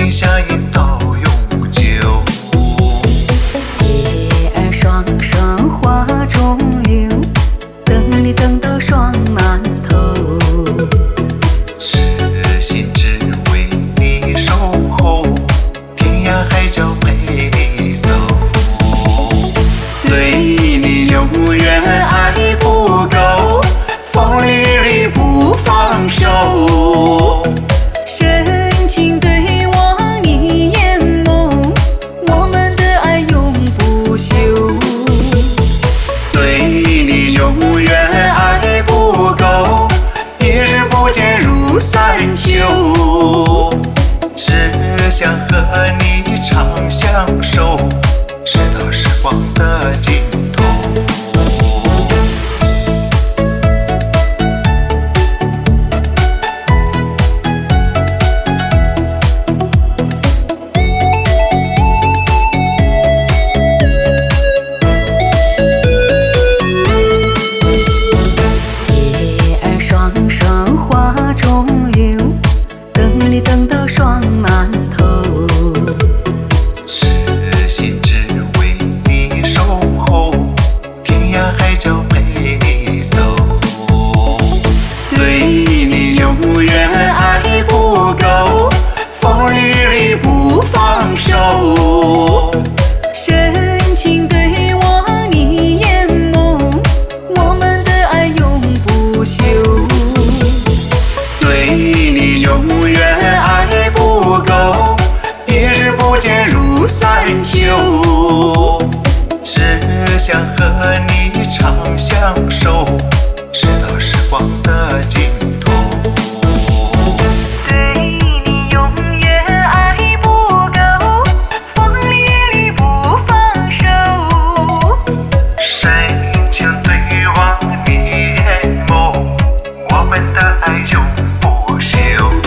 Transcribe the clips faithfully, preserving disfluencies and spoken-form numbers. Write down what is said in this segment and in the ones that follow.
心相印到永久。 蝶儿双双花中流，等你等到双满头。 痴心只为你守候，天涯海角陪你走。对你永远爱不够，风雨里不放手。 深情对望你眼眸，我们的爱永不朽。 对你永远爱不够，一日不见如三秋。只想和你长相守，直到时光的尽头。 双双花中流，等你等到双满头。 痴心只为你守候，天涯海角陪你走。对你永远爱不够，风雨里不放手。 深情对望你眼眸，我们的爱永不朽。 对你永远爱不够，一日不见如三秋。只想和你长相守，直到时光的尽头。 对你永远爱不够，风雨里不放手。 深情对望你眼眸，我们的爱永不朽。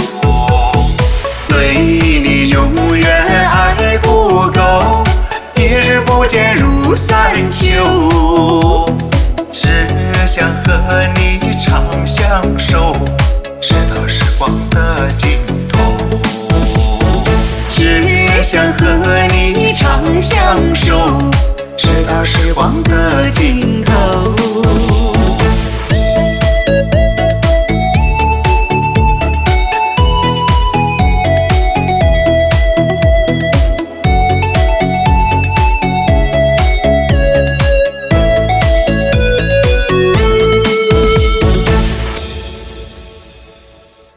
对你永远爱不够，一日不见如三秋。只想和你长相守，直到时光的尽头。只想和你长相守，直到时光的